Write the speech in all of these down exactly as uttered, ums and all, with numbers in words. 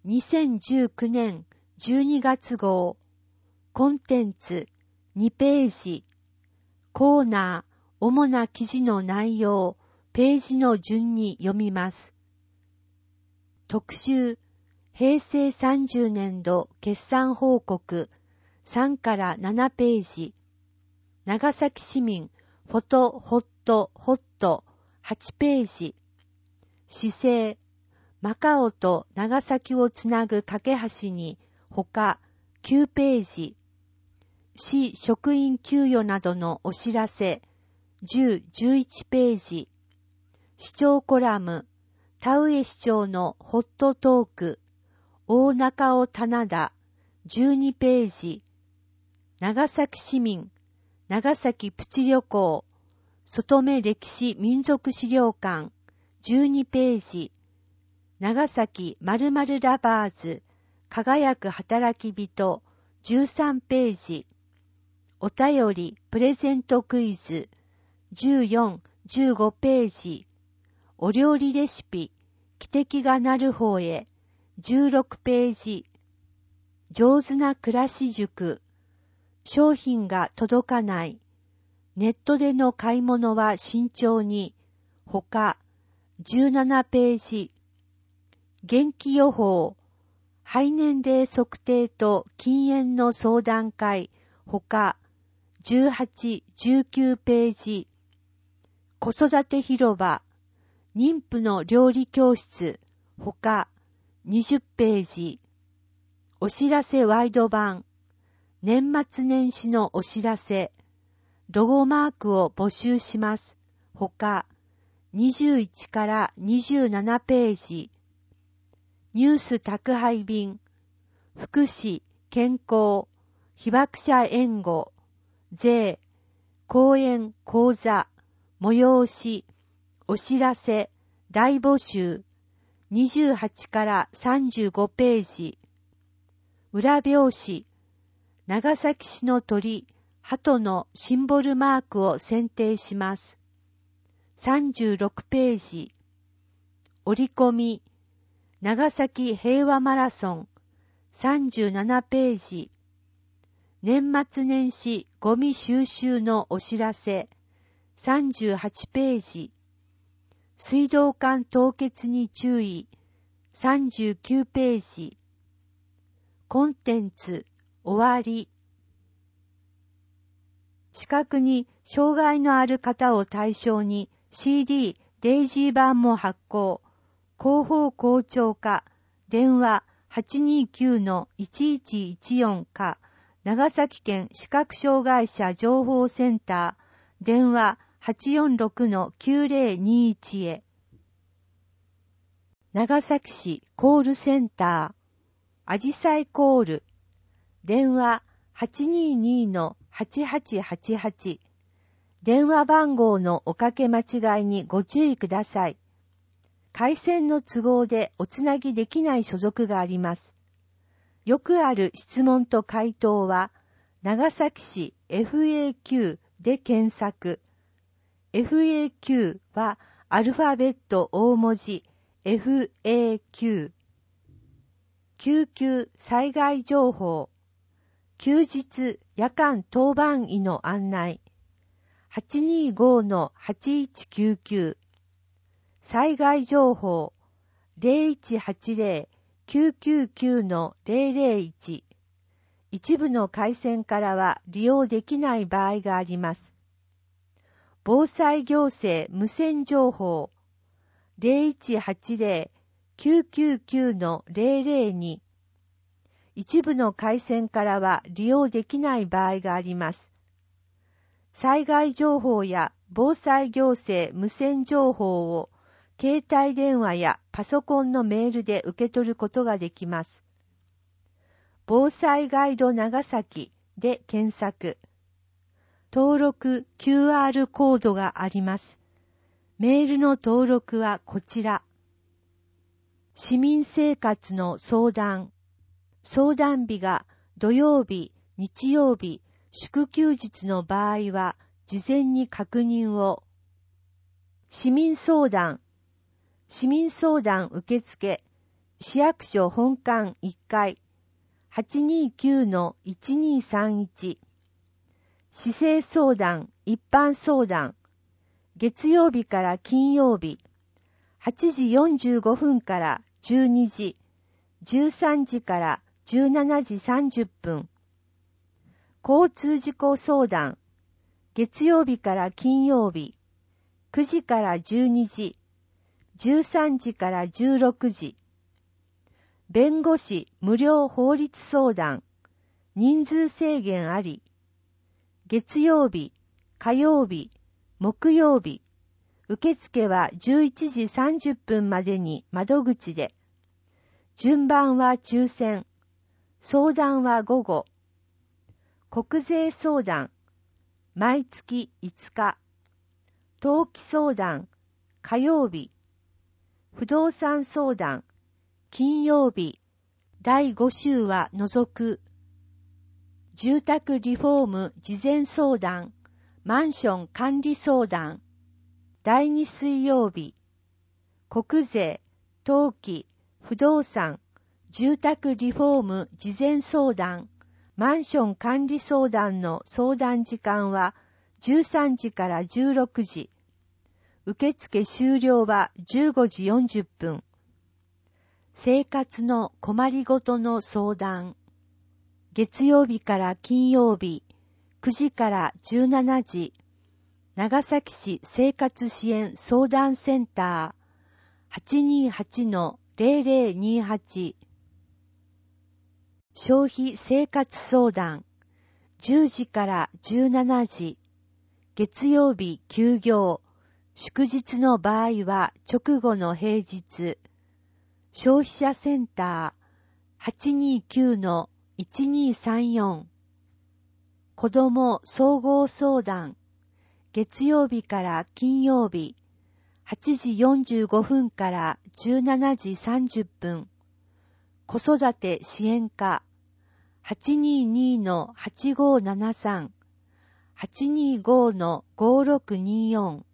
にせんじゅうきゅうねんじゅうにがつ号コンテンツにページコーナー主な記事の内容ページの順に読みます。特集平成さんじゅうねんど決算報告さんからななページ長崎市民フォトホットホットはちページ市政マカオと長崎をつなぐ架け橋に他きゅうページ市職員給与などのお知らせじゅう、じゅういちページ市長コラム田上市長のホットトーク大中尾棚田じゅうにページ長崎市民長崎プチ旅行外目歴史民族資料館じゅうにページ長崎〇〇ラバーズ輝く働き人じゅうさんページお便りプレゼントクイズじゅうよん、じゅうごページお料理レシピ汽笛が鳴る方へじゅうろくページ上手な暮らし塾商品が届かないネットでの買い物は慎重に他じゅうななページ元気予報肺年齢測定と禁煙の相談会他じゅうはち、じゅうきゅうページ子育て広場妊婦の料理教室他にじゅっページお知らせワイド版年末年始のお知らせロゴマークを募集します他にじゅういちからにじゅうななページニュース宅配便福祉健康被爆者援護税講演講座催しお知らせ大募集にじゅうはちからさんじゅうごページ裏表紙長崎市の鳥鳩のシンボルマークを選定しますさんじゅうろくページ折り込み長崎平和マラソンさんじゅうななページ年末年始ゴミ収集のお知らせさんじゅうはちページ水道管凍結に注意さんじゅうきゅうページコンテンツ終わり視覚に障害のある方を対象に シーディー デイジー版も発行広報校長課電話 はちにーきゅうのいちいちいちよん か長崎県視覚障害者情報センター電話 はちよんろくのきゅうぜろにいち へ長崎市コールセンターあじさいコール電話 はちにーにーのはちはちはちはち 電話番号のおかけ間違いにご注意ください。回線の都合でおつなぎできない所属があります。よくある質問と回答は長崎市 エフエーキュー で検索。エフエーキュー はアルファベット大文字 エフエーキュー。救急災害情報。休日夜間当番医の案内。はちにーごのはちいちきゅうきゅう。災害情報 ゼロいちはちゼロきゅうきゅうきゅうのゼロゼロいち。一部の回線からは利用できない場合があります。防災行政無線情報 ゼロいちはちゼロきゅうきゅうきゅうのゼロゼロに。一部の回線からは利用できない場合があります。災害情報や防災行政無線情報を携帯電話やパソコンのメールで受け取ることができます。防災ガイド長崎で検索。登録 キューアール コードがあります。メールの登録はこちら。市民生活の相談。相談日が土曜日、日曜日、祝休日の場合は事前に確認を。市民相談。市民相談受付。 市役所本館いっかい はちにーきゅうのいちにーさんいち 市政相談一般相談月曜日から金曜日はちじよんじゅうごふんからじゅうにじ、じゅうさんじからじゅうしちじさんじゅっぷん交通事故相談月曜日から金曜日くじからじゅうにじ、じゅうさんじからじゅうろくじ弁護士無料法律相談人数制限あり月曜日、火曜日、木曜日受付はじゅういちじさんじゅっぷんまでに窓口で順番は抽選相談は午後国税相談毎月いつか登記相談火曜日不動産相談金曜日だいご週は除く住宅リフォーム事前相談マンション管理相談だいに水曜日国税登記不動産住宅リフォーム事前相談マンション管理相談の相談時間はじゅうさんじからじゅうろくじ受付終了はじゅうごじよんじゅっぷん生活の困りごとの相談月曜日から金曜日くじからじゅうしちじ長崎市生活支援相談センター はちにーはちのゼロゼロにーはち 消費生活相談じゅうじからじゅうしちじ月曜日休業祝日の場合は直後の平日消費者センター はちにーきゅうのいちにーさんよん 子ども総合相談月曜日から金曜日はちじよんじゅうごふんからじゅうしちじさんじゅっぷん子育て支援課 はちにーにーのはちごーななさん はちにーごーのごーろくにーよん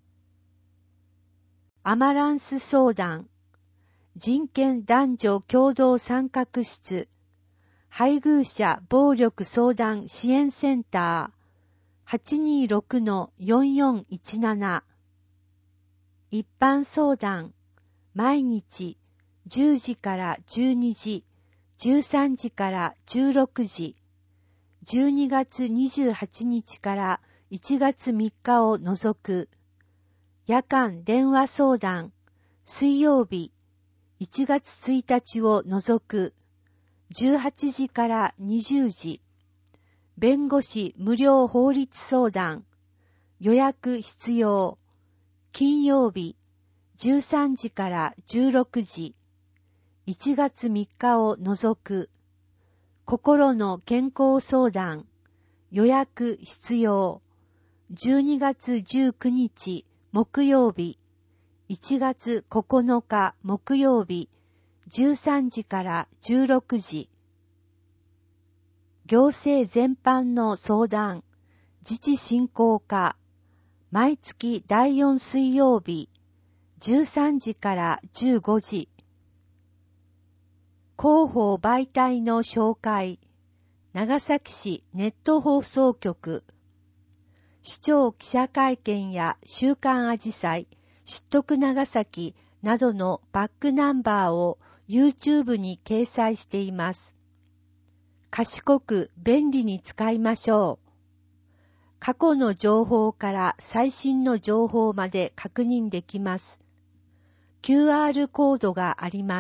アマランス相談人権男女共同参画室配偶者暴力相談支援センターはちにーろくのよんよんいちなな一般相談毎日じゅうじからじゅうにじ、じゅうさんじからじゅうろくじじゅうにがつにじゅうはちにちからいちがつみっかを除く夜間電話相談水曜日いちがつついたちを除くじゅうはちじからにじゅうじ弁護士無料法律相談予約必要金曜日じゅうさんじからじゅうろくじいちがつみっかを除く心の健康相談予約必要じゅうにがつじゅうくにち木曜日いちがつここのか木曜日じゅうさんじからじゅうろくじ行政全般の相談自治振興課毎月だいよん水曜日じゅうさんじからじゅうごじ広報媒体の紹介長崎市ネット放送局市長記者会見や週刊あじさい知得長崎などのバックナンバーを YouTube に掲載しています。賢く便利に使いましょう。過去の情報から最新の情報まで確認できます。キューアール コードがあります。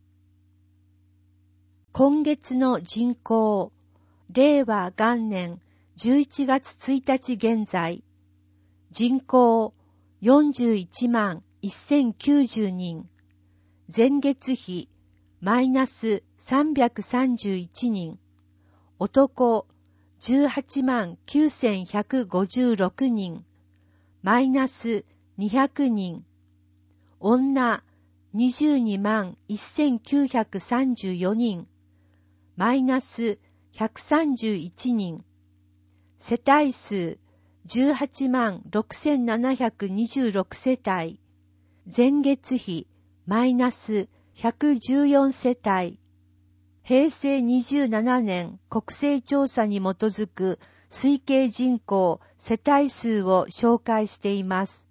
今月の人口、令和元年じゅういちがつついたち現在、人口よんじゅういちまんせんきゅうじゅうにん、前月比マイナスさんびゃくさんじゅういちにん、男じゅうはちまんきゅうせんひゃくごじゅうろくにん、マイナスにひゃくにん、女にじゅうにまんせんきゅうひゃくさんじゅうよにん、マイナスひゃくさんじゅういちにん、世帯数じゅうはちまんろくせんななひゃくにじゅうろくせたい、前月比マイナスひゃくじゅうよんせたい。平成にじゅうななねん国勢調査に基づく推計人口、世帯数を紹介しています。